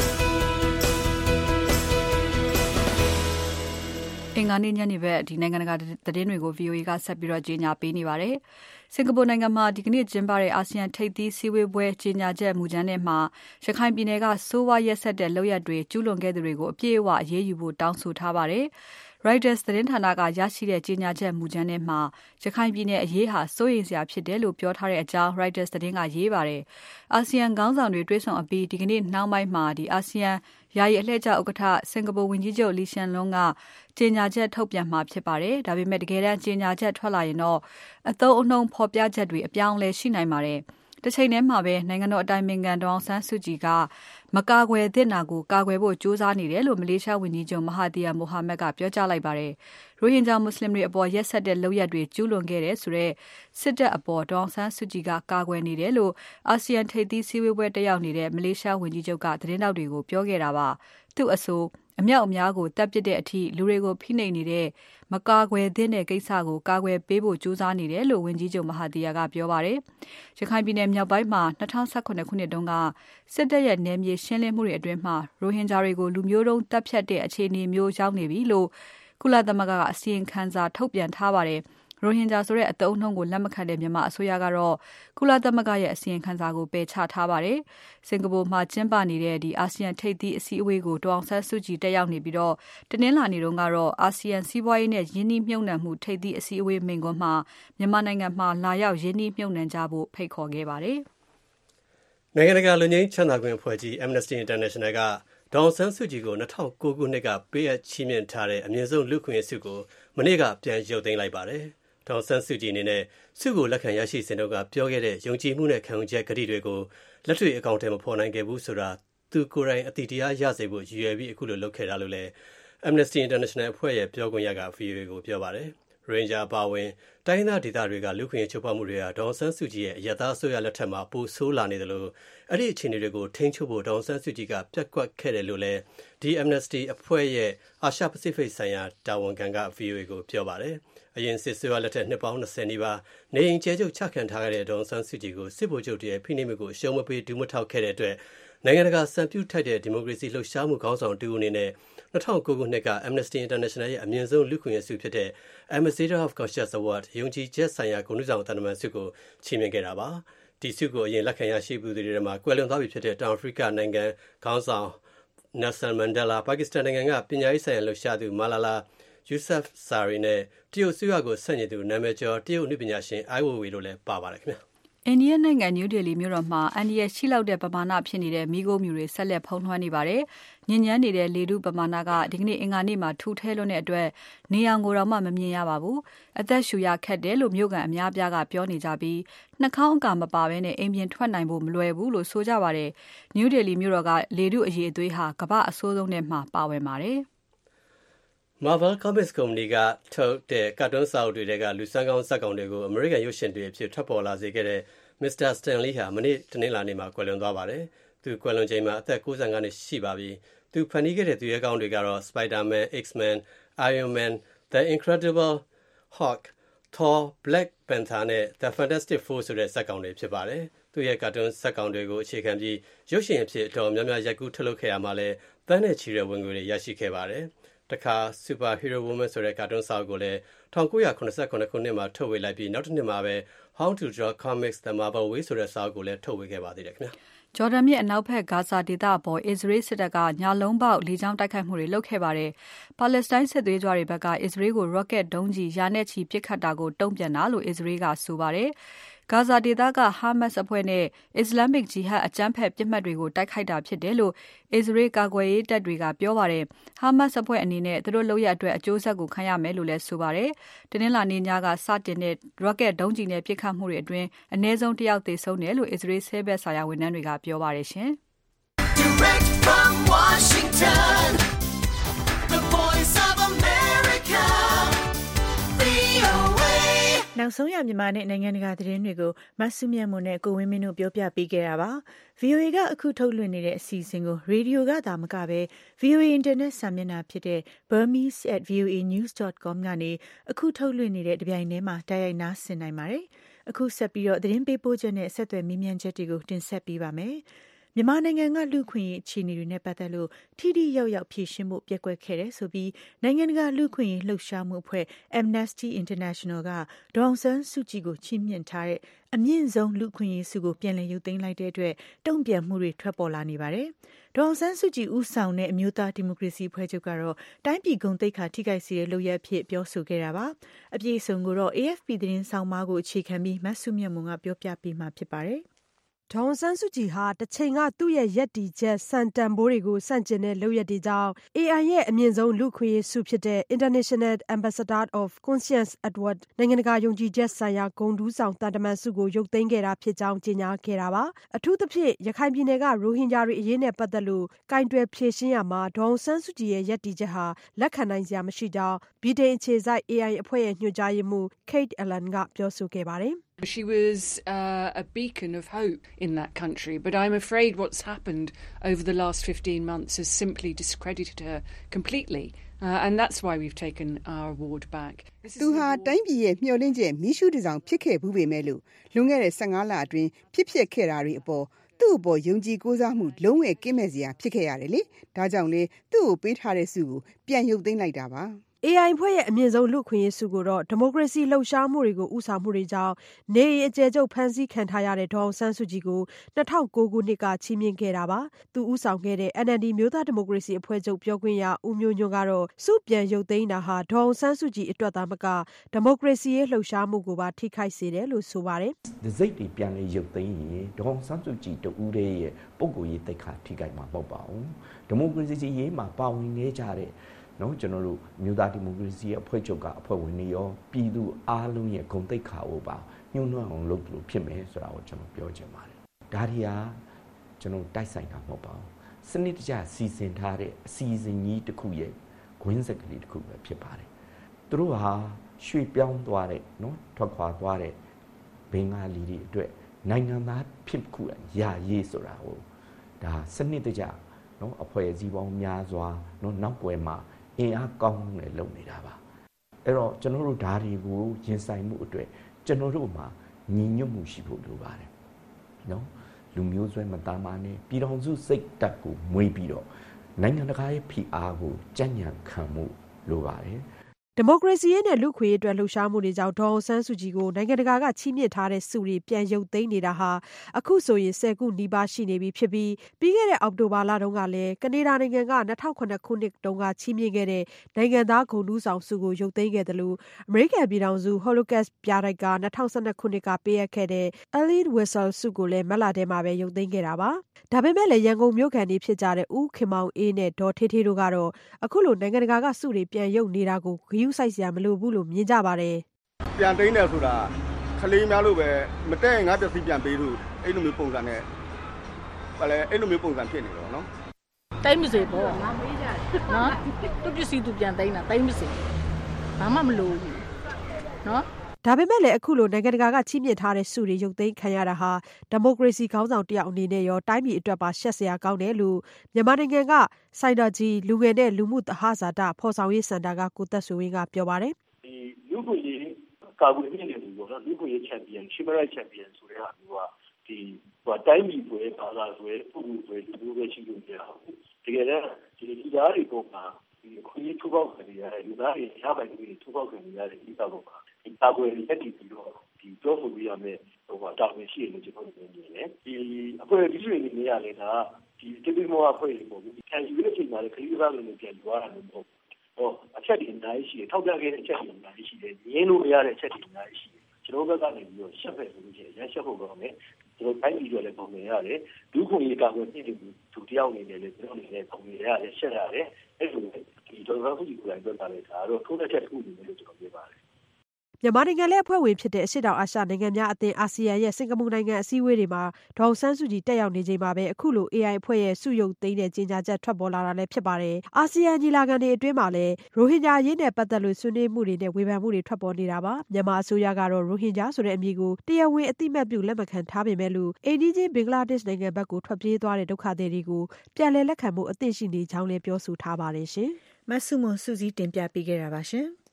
အင်္ဂါနေ့ညနေဘက်ဒီနိုင်ငံတကာသတင်းတွေကို V O A ကဆက်ပြီးတော့ကြေညာပေးနေပါတယ်။စင်ကာပူနိုင်ငံမှာဒီကနေ့ကျင်းပတဲ့အာဆီယံထိပ်သီးစည်းဝေးပွဲကြေညာချက်မူကြမ်းထဲမှာရခိုင်ပြည်နယ်ကစိုးဝါးရက်ဆက်တဲ့လုပ်ရပ်တွေကျူးလွန်ခဲ့သူတွေကိုအပြည့်အဝအရေးယူဖို့တောင်းဆိုထားပါတယ်။ Reuters သတင်းဌာနကရရှိတဲ့ကြေညာချက်မူကြမ်းထဲမှာရခိုင်ပြည်နယ်အရေးဟာစိုးရိမ်စရာဖြစ်တယ်လို့ပြောထားတဲ့အကြောင်း Reuters သတင်းကရေးပါတယ်။အာဆီယံခေါင်းဆောင်တွေတွေ့ဆုံအပြီးဒီကနေ့နှောင်းပိုင်းမှာဒီအာဆီယံယာယီအလှည့်ကျဥက္ကဋ္ဌစင်ကာပူဝန်ကြီးချုပ်လီရှင်လွန်းကကြေညာချက်ထုတ်ပြန်မှာဖြစ်ပါတယ်။ဒါပေမဲ့တကယ်တမ်းကြေညာချက်ထွက်လာရင်တော့အသုံးအနှုန်းဖော်ပြချက်တွေအပြောင်းအလဲရှိနိုင်ပါတယ်။တစ်ချိန်တည်းမှာပဲနိုင်ငံတော်အတိုင်ပင်ခံဒေါ်အောင်ဆန်းစုကြည်ကမကာကွယ်သင့်တာကိုကာကွယ်ဖို့ကြိုးစားနေတယ်လို့မလေးရှားဝန်ကြီးချုပ်မဟာတီယာမိုဟာမက်ကပြောကြားလိုက်ပါတယ်။ရိုဟင်ဂျာမွတ်စလင်တွေအပေါ်ရက်စက်တဲ့လုပ်ရပ်တွေကျူးလွန်ခဲ့တဲ့ဆိုတဲ့စစ်တပ်အပေါ်ဒေါ်အောင်ဆန်းစုကြည်ကကာကွယ်နေတယ်လို့အာဆီယံထိပ်သီးစည်းဝေးပွဲတက်ရောက်နေတဲ့မလေးရှားဝန်ကြီးချုပ်ကသတင်းတောက်တွေကိုပြောခဲ့တာပါ။သူ့အဆိုအမြောက်အများကိုတပ်ပစ်တဲ့အထိလူတွေကိုဖိနှိပ်နေတဲ့မကာကွယ်သင့်တဲ့ကိစ္စကိုကာကွယ်ပေးဖို့ကြိုးစားနေတယ်လို့ဝန်ကြီးချုပ်မဟာတီယာကပြောပါတယ်။ရခိုင်ပြည်နယ်မြောက်ပိုင်းမှာ၂၀၁၇ခုနှစ်တုန်းကစစ်တပ်ရဲ့နယ်မြေရှင်းလင်းမှုတွေအတွင်းမှာရိုဟင်ဂျာတွေကိုလူမျိုးတုံးတပ်ဖြတ်တဲ့အခြေအနေမျိုးရောက်နေပြီလို့ကုလသမဂ္ဂကအစီရင်ခံစာထုတ်ပြန်ထားပါတယ်။ရိုဟင်ဂျာဆိုတဲ့အသုံးအနှုန်းကိုလက်မခံတဲ့မြန်မာအစိုးရကတော့ကုလသမဂ္ဂရဲ့အစီရင်ခံစာကိုပယ်ချထားပါတယ်။စင်ကာပူမှာကျင်းပနေတဲ့ဒီအာဆီယံထိပ်သီးအစည်းအဝေးကိုဒေါ်အောင်ဆန်းစုကြည်တက်ရောက်နေပြီးတော့တနင်္လာနေ့တုန်းကတော့အာဆီယံစီးပွားရေးနဲ့ယင်းနှိမ့်မြုပ်နှံမှုထိပ်သီးအစည်းအဝေးမိန့်ခွန်းမှာမြန်မာနိုင်ငံမှာလာရောက်ယင်းနှိမ့်မြုပ်နှံကြဖို့ဖိတ်ခေါ်ခဲ့ပါတယ်။နိုင်ငံတကာလူငင်းချမ်းသာခွင့်အဖွဲ့ကြီး Amnesty International ကဒေါ်အောင်ဆန်းစုကြည်ကို၂၀၀၉ခုနှစ်ကပေးအပ်ချီးမြှင့်ထားတဲ့အမြင့်ဆုံးလူ့အခွင့်အရေးဆုကိုမနေ့ကပြန်ရုပ်သိမ်းလိုက်ပါတယ်။ဒေါ်အောင်ဆန်းစုကြည်အနေနဲ့ဆုကိုလက်ခံရရှိစဉ်တော့ကပြောခဲ့တဲ့ယုံကြည်မှုနဲ့ခံယူချက်ကတိတွေကိုလက်တွေ့အကောင့်ထဲမဖော်နိုင်ခဲ့ဘူးဆိုတာသူကိုယ်တိုင်အတိတရားရစေဖို့ရည်ရွယ်ပြီးအခုလိုလုပ်ခဲ့တာလို့လည်း Amnesty International အဖွဲ့ရဲ့ပြောခွင့်ရက V O A ကိုပြောပါတယ်။ ရိုဟင်ဂျာပါဝင်တိုင်းဒေသဒေသတွေကလူ့ခွင့်ရေးချိုးဖောက်မှုတွေဟာဒေါ်အောင်ဆန်းစုကြည်ရဲ့အရပ်သားအစိုးရလက်ထက်မှာပိုဆိုးလာနေတယ်လို့အဲ့ဒီအခြေအနေတွေကိုထိန်းချုပ်ဖို့ဒေါ်အောင်ဆန်းစုကြည်ကပြက်ကွက်ခဲ့တယ်လို့လည်းဒီ Amnesty အဖွဲ့ရဲ့အာရှပစိဖိတ်ဆိုင်ရာတာဝန်ခံက V O A ကိုပြောပါတယ်။အရင်စစ်ဆိုရလက်ထက်နှစ်ပေါင်း၂၀နီးပါးနေအိမ်ကျဲချုပ်ချခံထားရတဲ့ဒေါ်အောင်ဆန်းစုကြည်ကိုစစ်ဗိုလ်ချုပ်တွေရဲ့ဖိနှိပ်မှုကိုအရှုံးမပေးဒူးမထောက်ခဲ့တဲ့အတွက်နိုင်ငံတကာစံပြုထိုက်တဲ့ဒီမိုကရေစီလှုပ်ရှားမှုခေါင်းဆောင်တူအနေနဲ့၂၀၀၉ခုနှစ်က Amnesty International ရဲ့အမြင့်ဆုံးလူ့အခွင့်အရေးဆုဖြစ်တဲ့ Ambassador of Conscience Award ယုံကြည်ချက်ဆိုင်ရာဂုဏ်ထူးဆောင်သံတမန်ဆုကိုချီးမြှင့်ခဲ့တာပါ။ဒီဆုကိုအရင်လက်ခံရရှိဘူးသူတွေထဲမှာကွယ်လွန်သွားပြီဖြစ်တဲ့တောင်အာဖရိကနိုင်ငံခေါင်းဆောင် Nelson Mandela, ပါကစ္စတန်နိုင်ငံကပညာရေးဆိုင်ရာလှုပ်ရှားသူ Malala Yousafzai နဲ့တရုတ်အစိုးရကိုဆန့်ကျင်သူနာမည်ကျော်တရုတ်နည်းပညာရှင် Ai Weiwei တို့လည်းပါပါတယ်ခင်ဗျာ။အိန္ဒိယနိုင်ငံနယူးဒေလီမြို့တော်မှာအန္တရာယ်ရှိလောက်တဲ့ပမာဏဖြစ်နေတဲ့မီးခိုးမြူတွေဆက်လက်ဖုံးလွှမ်းနေပါတယ်။ညဉ့်ညမ်းနေတဲ့လေထုပမာဏကဒီကနေ့အင်္ဂါနေ့မှာထူထဲလွန်းတဲ့အတွက်နေအောင်ကိုတော့မှမမြင်ရပါဘူး။အသက်ရှူရခက်တယ်လို့မြို့ကန်အများပြားကပြောနေကြပြီးနှာခေါင်းအကာမပါဘဲနဲ့အိမ်ပြင်ထွက်နိုင်ဖို့မလွယ်ဘူးလို့ဆိုကြပါတယ်။နယူးဒေလီမြို့တော်ကလေထုအရည်အသွေးဟာကမ္ဘာအဆိုးဆုံးထဲမှာပါဝင်ပါတယ်။ Marvel Comics ကုမ္ပဏီကထုတ်တဲ့ကာတွန်းစာအုပ်တွေကလူစမ်းကောင်းဇာတ်ကောင်တွေကိုအမေရိကန်ရုပ်ရှင်တွေအဖြစ်ထွက်ပေါ်လာစေခဲ့တဲ့ Mister Stan Lee ဟာမနေ့တနင်္လာနေ့မှာကွယ်လွန်သွားပါတယ်။သူကွယ်လွန်ချိန်မှာအသက်၉၅နှစ်ရှိပါပြီ။သူဖန်တီးခဲ့တဲ့သူရဲကောင်းတွေကတော့ Spider-Man, X-Men, Iron Man, The Incredible Hulk, Thor, Black Panther နဲ့ The Fantastic Four ဆိုတဲ့ဇာတ်ကောင်တွေဖြစ်ပါတယ်။သူရဲ့ကာတွန်းဇာတ်ကောင်တွေကိုအခြေခံပြီးရုပ်ရှင်အဖြစ်အတော်များများရိုက်ကူးထုတ်လုပ်ခဲ့ရမှာလဲသန်းနဲ့ချီတဲ့ဝင်ငွေတွေရရှိခဲ့ပါတယ်။တခါ Super Hero Woman ဆိုတဲ့ကာတွန်းစာအုပ်ကိုလည်း၁၉၇၇ခုနှစ်မှာထုတ်ဝေလိုက်ပြီးနောက်တစ်နှစ်မှာပဲ How to Draw Comics The Marvel Way ဆိုတဲ့စာအုပ်ကိုလည်းထုတ်ဝေခဲ့ပါသေးတယ်ခင်ဗျာ။ဂျော်ဒန်မြစ်အနောက်ဘက်ဂါဇာဒေသအပေါ်အစ္စရေးစစ်တပ်ကညလုံးပေါက်လေကြောင်းတိုက်ခိုက်မှုတွေလုပ်ခဲ့ပါတယ်။ပါလက်စတိုင်းစစ်သွေးကြွတွေဘက်ကအစ္စရေးကို rocket ဒုံးကျည်ရာနဲ့ချီပစ်ခတ်တာကိုတုံ့ပြန်တာလို့အစ္စရေးကဆိုပါတယ်။ဂါဇာဒေသက Hamas အဖွဲ့နဲ့ Islamic Jihad အကြမ်းဖက်ပစ်မှတ်တွေကိုတိုက်ခိုက်တာဖြစ်တယ်လို့အစ္စရေးကာကွယ်ရေးတပ်တွေကပြောပါတယ်။ Hamas အဖွဲ့အနေနဲ့သူတို့လုပ်ရအတွက်အကျိုးဆက်ကိုခံရမယ်လို့လည်းဆိုပါတယ်။တနင်္လာနေ့ညကစတင်တဲ့ rocket ဒုံးကျည်နဲ့ပစ်ခတ်မှုတွေအတွင်းအနည်းဆုံးတစ်ယောက်သေဆုံးတယ်လို့အစ္စရေးဆေးဘက်ဆိုင်ရာဝန်ထမ်းတွေကပြောပါတယ်ရှင်။ Direct from Washington, the Voice of America, နောက်ဆုံးရမြန်မာနဲ့နိုင်ငံတကာသတင်းတွေကိုမဆုမြတ်မွန်နဲ့ကိုဝင်းမင်းတို့ပြောပြပေးခဲ့တာပါ။ဗီအိုအေကအခုထုတ်လွှင့်နေတဲ့အစီအစဉ်ကိုရေဒီယိုကသာမကပဲ ဗီအိုအေအင်တာနက်စာမျက်နှာဖြစ်တဲ့ burmese at voa news dot com ကနေအခုထုတ်လွှင့်နေတဲ့တပြိုင်တည်းမှာတိုက်ရိုက်နားဆင်နိုင်ပါတယ်။အခုဆက်ပြီးတော့သတင်းပေးပို့ချက်နဲ့ဆက်သွယ်မေးမြန်းချက်တွေကိုတင်ဆက်ပေးပါမယ်။မြန်မာနိုင်ငံကလူခွင့်ရေးအခြေအနေတွေနဲ့ပတ်သက်လို့ထိထိရောက်ရောက်ဖြေရှင်းဖို့ပျက်ကွက်ခဲ့တယ်ဆိုပြီးနိုင်ငံတကာလူခွင့်ရေးလှုပ်ရှားမှုအဖွဲ့ Amnesty International ကဒေါ်အောင်ဆန်းစုကြည်ကိုချီးမြှင့်ထားတဲ့အမြင့်ဆုံးလူခွင့်ရေးဆုကိုပြန်လည်ရုပ်သိမ်းလိုက်တဲ့အတွက်တုံ့ပြန်မှုတွေထွက်ပေါ်လာနေပါတယ်။ဒေါ်အောင်ဆန်းစုကြည်ဦးဆောင်တဲ့အမျိုးသားဒီမိုကရေစီအဖွဲ့ချုပ်ကတော့တိုင်းပြည်ဂုဏ်သိက္ခာထိခိုက်စေတဲ့လုပ်ရပ်အဖြစ်ပြောဆိုခဲ့တာပါ။အပြည့်အစုံကိုတော့ A F P သတင်းဆောင်မကိုအခြေခံပြီးမဆုမြတ်မွန်ကပြောပြပေးမှာဖြစ်ပါတယ်။ဒေါ်အောင်ဆန်းစုကြည်ဟာတချိန်ကသူ့ရဲ့ရပ်တည်ချက်စံတန်ဖိုးတွေကိုဆန့်ကျင်တဲ့လုပ်ရပ်တွေကြောင့် A I ရဲ့အမြင့်ဆုံးလူ့အခွင့်အရေးဆုဖြစ်တဲ့ International Ambassador of Conscience Award နိုင်ငံတကာယုံကြည်ချက်ဆိုင်ရာဂုဏ်ထူးဆောင်သံတမန်ဆုကိုရုပ်သိမ်းခဲ့တာဖြစ်ကြောင်းကြေညာခဲ့တာပါ။အထူးသဖြင့်ရခိုင်ပြည်နယ်ကရိုဟင်ဂျာတွေအရေးနဲ့ပတ်သက်လို့ကင်တွယ်ဖြေရှင်းရမှာဒေါ်အောင်ဆန်းစုကြည်ရဲ့ရပ်တည်ချက်ဟာလက်ခံနိုင်စရာမရှိကြောင်းဗြိတိန်အခြေစိုက် A I အဖွဲ့ရဲ့ညွှန်ကြားရေးမှူး Kate Allen ကပြောဆိုခဲ့ပါတယ်။ She was uh, a beacon of hope in that country, but I'm afraid what's happened over the last fifteen months has simply discredited her completely. Uh, and that's why we've taken our award back. သူဟာတိုင်းပြည်ရဲ့မျှော်လင့်ချက်မီးရှုးတစ်စောင်ဖြစ်ခဲ့ဘူးပေမဲ့လို့လွန်ခဲ့တဲ့၁၅လအတွင်းဖြစ်ဖြစ်ခဲ့တာတွေအပေါ်သူ့အပေါ်ယုံကြည်ကိုးစားမှုလုံးဝကင်းမဲ့စရာဖြစ်ခဲ့ရတယ်လေ။ဒါကြောင့်လေသူ့ကိုပေးထားတဲ့ဆုကိုပြန်ရုပ်သိမ်းလိုက်တာပါ။ A I အဖွဲ့ရဲ့အမြင့်ဆုံးလူ့အခွင့်အရေးဆုကိုတော့ဒီမိုကရေစီလှုပ်ရှားမှုတွေကိုဦးဆောင်မှုတွေကြောင့်နေအိမ်အကျယ်ချုပ်ဖမ်းဆီးခံထားရတဲ့ဒေါ်အောင်ဆန်းစုကြည်ကို၂၀၀၉ခုနှစ်ကချီးမြှင့်ခဲ့တာပါ။သူဦးဆောင်ခဲ့တဲ့ N L D မျိုးသားဒီမိုကရေစီအဖွဲ့ချုပ်ပြောခွင့်ရဦးမျိုးညွန့်ကတော့ဆုပြန်ရုပ်သိမ်းတာဟာဒေါ်အောင်ဆန်းစုကြည်အတွက်သာမကဒီမိုကရေစီရေးလှုပ်ရှားမှုကိုပါထိခိုက်စေတယ်လို့ဆိုပါတယ်။ဒီစိတ်တွေပြန်လေရုပ်သိမ်းရင်ဒေါ်အောင်ဆန်းစုကြည်တူဦးရဲ့ပုံကိုယ်ရေးတိတ်ခါထိခိုက်မှာပေါ့ပါဘူး။ဒီမိုကရေစီရေးမှာပါဝင်နေကြတဲ့နော်ကျွန်တော်တို့မြို့သားဒီမိုကရေစီအဖွဲ့ချုပ်ကအဖွဲ့ဝင်တွေရောပြည်သူအားလုံးရဲ့ဂုဏ်သိက္ခာကိုပါညှို့နှွမ်းအောင်လုပ်လို့ဖြစ်မယ်ဆိုတာကိုကျွန်တော်ပြောချင်ပါတယ်။ဒါတွေကကျွန်တော်တိုက်ဆိုင်တာမဟုတ်ပါဘူး။စနစ်တကျစီစဉ်ထားတဲ့အစီအစဉ်ကြီးတစ်ခုရဲ့ဂွင်းစက်ကလေးတစ်ခုပဲဖြစ်ပါတယ်။သူတို့ဟာရွှေ့ပြောင်းသွားတဲ့နော်ထွက်ခွာသွားတဲ့ဘင်္ဂါလီတွေအတွက်နိုင်ငံသားဖြစ်ခုရရေးဆိုတာကိုဒါစနစ်တကျနော်အဖွဲ့အစည်းပေါင်းများစွာနော်နောက်ွယ်မှာအင်အားကောင်းနဲ့လုပ်နေတာပါအဲ့တော့ကျွန်တော်တို့ဓာတ်တွေကိုရင်ဆိုင်မှုအတွက်ကျွန်တော်တို့မှာညီညွတ်မှုရှိဖို့လိုပါတယ်နော်လူမျိုးစွဲမသားမနဲ့ပြည်ထောင်စုစိတ်ဓာတ်ကိုမွေးပြီးတော့နိုင်ငံတကာရဲ့ဖိအားကိုကြံ့ညံခံမှုလိုပါတယ်ဒီမိုကရေစီရေးနဲ့လူ့ခွေရေးအတွက်လှုပ်ရှားမှုတွေကြောင့်ဒေါ်အောင်ဆန်းစုကြည်ကိုနိုင်ငံတကာကချီးမြှင့်ထားတဲ့ဆုတွေပြန်ရုပ်သိမ်းနေတာဟာအခုဆိုရင်ဆယ်ခုနီးပါးရှိနေပြီဖြစ်ပြီးပြီးခဲ့တဲ့အောက်တိုဘာလတုန်းကလည်းကနေဒါနိုင်ငံက၂၀၀၇ခုနှစ်တုန်းကချီးမြှင့်ခဲ့တဲ့နိုင်ငံသားဂုဏ်ထူးဆောင်ဆုကိုရုပ်သိမ်းခဲ့တယ်လို့အမေရိကန်ပြည်ထောင်စု Holocaust ပြတိုက်က၂၀၁၂ခုနှစ်ကပေးအပ်ခဲ့တဲ့ Elie Wiesel ဆုကိုလည်းမတ်လထဲမှာပဲရုပ်သိမ်းခဲ့တာပါဒါပေမဲ့လည်းရန်ကုန်မြို့ခံတွေဖြစ်ကြတဲ့ဦးခင်မောင်အေးနဲ့ဒေါ်ထေးထေးတို့ကတော့အခုလိုနိုင်ငံတကာကဆုတွေပြန်ရုပ်နေတာကိုဂရုစိုက်စရာမလိုဘူးလို့မြင်ကြပါတယ်ပြန်သိမ်းတယ်ဆိုတာခလေးများလို့ပဲမတက်ရင်ငါပစ္စည်းပြန်ပေးလို့အဲ့လိုမျိုးပုံစံနဲ့ဘာလဲအဲ့လိုမျိုးပုံစံဖြစ်နေတော့နော်တိုင်းမစေပေါ့ငါမေးကြတယ်နော်သူပစ္စည်းသူပြန်သိမ်းတာတိုင်းမစေဘာမှမလိုဘူးနော်ဒါပေမဲ့လည်းအခုလိုနိုင်ငံတကာကချီးမြှင့်ထားတဲ့ဆုတွေရုပ်သိမ်းခံရတာဟာဒီမိုကရေစီခေါင်းဆောင်တယောက်အနေနဲ့ရောတိုင်းပြည်အတွက်ပါရှက်စရာကောင်းတယ်လို့မြန်မာနိုင်ငံကစိုက်တာကြီးလူငယ်နဲ့လူမှုသဟဇာတဖော်ဆောင်ရေးစင်တာကကိုသက်ဆွေဝင်းကပြောပါတယ်ဒီလူ့ကိုယ်ရေးကာကွယ်ရေးနေလို့ပေါ့နော်လူ့ကိုယ်ရေးချန်ပီယံ Human Rights Champion ဆိုတဲ့ဟာမျိုးကဒီဟိုတိုင်းပြည်တွေဘာသာတွေပုဂ္ဂိုလ်တွေလူမျိုးပဲရှိလို့မရဘူးတကယ်တော့ဒီလူသားတွေပုံမှာဒီခွင့်ရထူပေါက်ခံရတဲ့လူသားတွေရပိုင်တွေထူပေါက်ခံရတဲ့ဒီတောက်ပုံမှာဒီကာကွယ်ရေးတက်တည်ပြီးတော့ဒီပြောဆိုပြရမယ်ဟိုတာဝန်ရှိတယ်လို့ကျွန်တော်မြင်နေတယ်ဒီအဖွဲ့အစည်းတွေနေရလေဒါဒီတိတိမောအဖွဲ့တွေပေါ့ဒီခံယူရတဲ့အချိန်မှာလေခရီးသွားလို့ပြန်ကြွားတာမျိုးပေါ့ဟောအချက်တွေအများကြီးရှိတယ်ထောက်ပြခဲ့တဲ့အချက်တွေအများကြီးရှိတယ်ရင်းလို့မရတဲ့အချက်တွေအများကြီးရှိတယ်ကျွန်တော်ဘက်ကနေပြီးတော့ရှက်ဖက်ဆိုလို့ရှိရင်ရရှက်ဖို့တော့မယ်ကျွန်တော်တိုင်းပြည်တွေလည်းပုံနေရတယ်ဒုက္ခရေးကာကွယ်ပြည်သူတယောက်အနေနဲ့လည်းကျွန်တော်အနေနဲ့ပုံနေရတယ်ရှက်ရတယ်အဲ့လိုဒီဒေါ်လာစုကြည့်ကိုလည်းပြောတာလေဒါတော့ထိုးတဲ့ချက်တစ်ခုအနေနဲ့လို့ကျွန်တော်ပြောပါတယ်မြန်မာနိုင်ငံလည်းအဖွဲ့ဝင်ဖြစ်တဲ့အရှေ့တောင်အာရှနိုင်ငံများအသင်းအာဆီယံရဲ့စင်ကာပူနိုင်ငံအစည်းအဝေးတွေမှာဒေါ်အောင်ဆန်းစုကြည်တက်ရောက်နေချိန်မှာပဲအခုလို အေအိုင် အဖွဲ့ရဲ့ဆုရုပ်သိမ်းတဲ့ကြေညာချက်ထွက်ပေါ်လာတာလည်းဖြစ်ပါတယ်။အာဆီယံညီလာခံတွေအတွင်းမှာလည်းရိုဟင်ဂျာအရေးနဲ့ပတ်သက်လို့ဆွေးနွေးမှုတွေနဲ့ဝေဖန်မှုတွေထွက်ပေါ်နေတာပါ။မြန်မာအစိုးရကတော့ရိုဟင်ဂျာဆိုတဲ့အမည်ကိုတရားဝင်အသိအမှတ်ပြုလက်မခံထားပေမဲ့လို့အိန္ဒိယဘင်္ဂလားဒေ့ရှ်နိုင်ငံဘက်ကိုထွက်ပြေးသွားတဲ့ဒုက္ခသည်တွေကိုပြန်လည်လက်ခံမှုအသင့်ရှိနေကြောင်းလည်းပြောဆိုထားပါတယ်ရှင်။မဆုမွန်စုစည်းတင်ပြပေးခဲ့တာပါရှင်။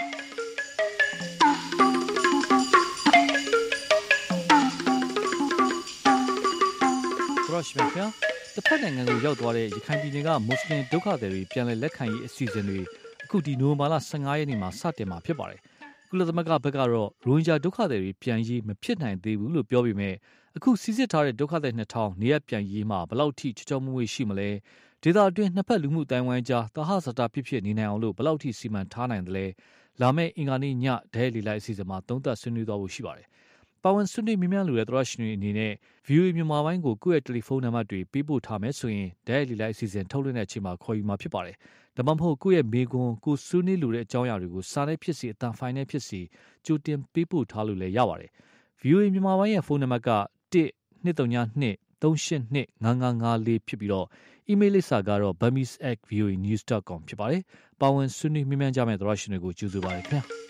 ဆိုတော့ရှင်ဗျာတစ်ဖက်နိုင်ငံကိုရောက်သွားတဲ့ရခိုင်ပြည်နယ်ကမွတ်စလင်ဒုက္ခသည်တွေပြန်လည်လက်ခံရေးအစီအစဉ်တွေအခုဒီနိုဝင်ဘာလ၁၅ရက်နေ့မှာစတင်မှာဖြစ်ပါတယ်ကုလသမဂ္ဂဘက်ကတော့ရိုဟင်ဂျာဒုက္ခသည်တွေပြန်ရေးမဖြစ်နိုင်သေးဘူးလို့ပြောပေမဲ့အခုစီစစ်ထားတဲ့ဒုက္ခသည်နှစ်ထောင်နေရပြန်ရေးမှာဘလောက်ထိချေချောမွေ့ရှိမလဲဒေသအတွင်းနှစ်ဖက်လူမှုတိုင်ဝမ်ကြားတာဟဇာတာဖြစ်ဖြစ်နေနိုင်အောင်လို့ဘလောက်ထိစီမံထားနိုင်တယ်လဲလာမယ့်အင်္ဂါနေ့ညဒဲလီလိုက်အစီအစဉ်မှာသုံးသပ်ဆွေးနွေးသွားဖို့ရှိပါတယ်ပါဝင်ဆွေးနွေးမြများလူတဲ့သရရှင်တွေအနေနဲ့ ဗီအိုအေ မြန်မာပိုင်းကိုကိုယ့်ရဲ့တယ်လီဖုန်းနံပါတ်တွေပေးပို့ထားမယ်ဆိုရင်ဒဲလီလိုက်အစီအစဉ်ထုတ်လွှင့်တဲ့အချိန်မှာခေါ်ယူမှာဖြစ်ပါတယ်။ဒါမှမဟုတ်ကိုယ့်ရဲ့မေကွန်ကိုဆွေးနွေးလူတဲ့အကြောင်းအရာတွေကိုစာနဲ့ဖြစ်စီအတန်ဖိုင်နဲ့ဖြစ်စီကြိုတင်ပေးပို့ထားလို့လည်းရပါတယ်။ ဗီအိုအေ မြန်မာပိုင်းရဲ့ဖုန်းနံပါတ်ကတစ်နှစ်သုံးနှစ်သုံးရှစ်နှစ်ငါးငါးငါးလေးဖြစ်ပြီးတော့အီးမေးလ်လိပ်စာကတော့ burmese at v o a news dot com ဖြစ်ပါတယ်။ပါဝင်ဆွေးနွေးမြများကြမယ့်သရရှင်တွေကိုကြိုဆိုပါရခင်ဗျာ။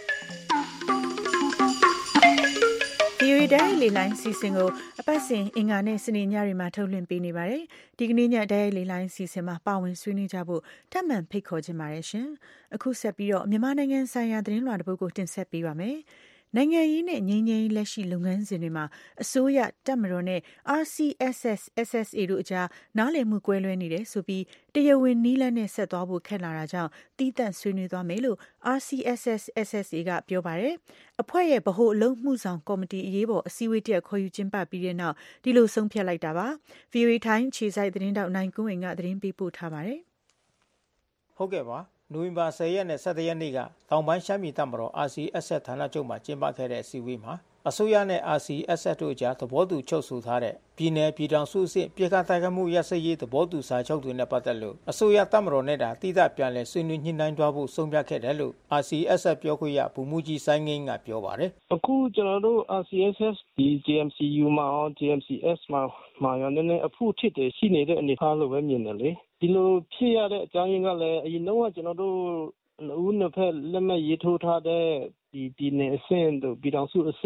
ဗီအိုအေ Diary လေလိုင်းစီစဉ်ကိုအပတ်စဉ်အင်္ဂါနဲ့စနေညတွေမှာထုတ်လွှင့်ပေးနေပါတယ်။ဒီကနေ့ည Diary လေလိုင်းစီစဉ်မှာပါဝင်ဆွေးနွေးကြဖို့ထပ်မံဖိတ်ခေါ်ခြင်းပါတယ်ရှင်။အခုဆက်ပြီးတော့မြန်မာနိုင်ငံဆိုင်ရာသတင်းလွှာတစ်ပုဒ်ကိုတင်ဆက်ပေးပါမယ်။နိုင်ငံရေးနဲ့ငြိမ်းချမ်းရေးလက်ရှိလုပ်ငန်းစဉ်တွေမှာအစိုးရတပ်မတော်နဲ့ R C S S S S A တို့အကြားနားလည်မှုကွဲလွဲနေတယ်ဆိုပြီးတရားဝင်နည်းလမ်းနဲ့ဆက်သွားဖို့ခက်လာတာကြောင့်တီးသန့်ဆွေးနွေးသွားမယ်လို့ R C S S S S A ကပြောပါတယ်။အဖွဲ့ရဲ့ဗဟိုအလုပ်မှုဆောင်ကော်မတီအရေးပေါ်အစည်းအဝေးတစ်ခေါ်ယူကျင်းပပြီးတဲ့နောက်ဒီလိုဆုံးဖြတ်လိုက်တာပါ။ ဗီအိုအေထိုင်းခြေစိုက်သတင်းတောက်နိုင်ကွန်းဝင်ကသတင်းပေးပို့ထားပါတယ်။ဟုတ်ကဲ့ပါ။နိုဝင်ဘာ၁၀ရက်နဲ့၁၁ရက်နေ့ကတောင်ပိုင်းရှမ်းပြည်တပ်မတော် R C S S ဌာနချုပ်မှာကျင်းပခဲ့တဲ့အစည်းအဝေးမှာအစိုးရနဲ့ R C S S တို့ကြားသဘောတူချုပ်ဆိုထားတဲ့ပြည်내ပြည်ထောင်စုအဆင့်ပြည်ကတိုက်ခိုက်မှုရပ်စဲရေးသဘောတူစာချုပ်တွေနဲ့ပတ်သက်လို့အစိုးရတပ်မတော်နဲ့တာတိကျပြန်လည်ဆွေးနွေးညှိနှိုင်းသွားဖို့ဆုံးဖြတ်ခဲ့တယ်လို့ R C S S ပြောခွင့်ရဗိုလ်မှူးကြီးစိုင်းငင်းကပြောပါတယ်အခုကျွန်တော်တို့ R C S S ဒီ J M C U မှာရော J M C S မှာမှာရောနည်းနည်းအဖို့ထစ်တယ်ရှိနေတဲ့အနေအထားလိုပဲမြင်တယ်လေဒီလိုဖြစ်ရတဲ့အကြောင်းရင်းကလည်းအရင်တော့ကျွန်တော်တို့ဦးနှစ်ဖက်လက်မှတ်ရေးထိုးထားတဲ့ဒီပြည်내အဆင့်တို့ပြည်ထောင်စုအဆင့်